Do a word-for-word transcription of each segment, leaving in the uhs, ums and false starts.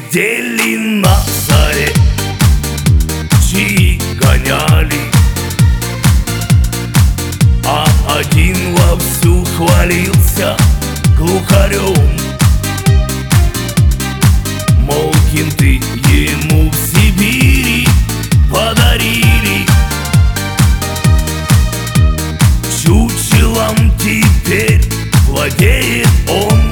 сидели на заре, чьи гоняли, а один вовсю хвалился глухарем. Мол, кенты ему в Сибири подарили, чучелом теперь владеет он.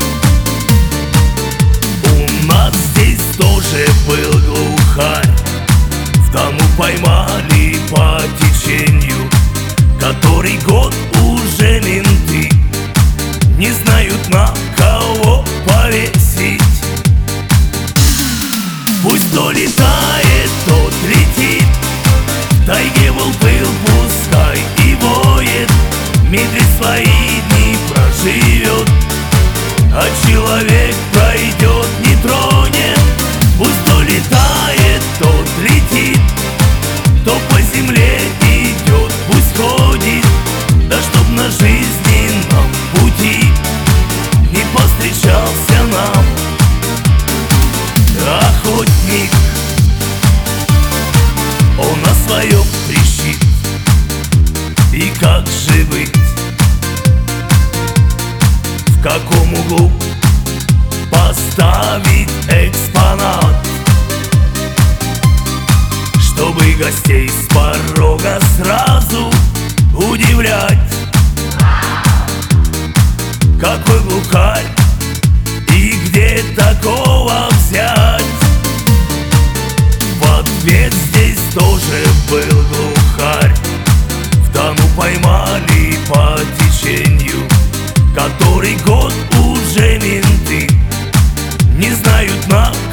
У нас здесь тоже был глухарь, в Дону поймали по течению, который год уже менты не знают, на кого повесить. Пусть то летает, тот летит, в тайге волк был, пускай и воет, медведь свои дни проживет, а человек пройдет, не тронет. Пусть то летает, тот летит, кто по земле идет, пусть ходит, да чтоб на жизненном пути не повстречался нам охотник. Он на своем трещит, и как же быть, в каком углу поставить экспонат, чтобы гостей с порога сразу удивлять? Какой глухарь и где такого взять? В ответ здесь тоже был глухарь, в Дону поймали по течению, который год уже менты не знают, на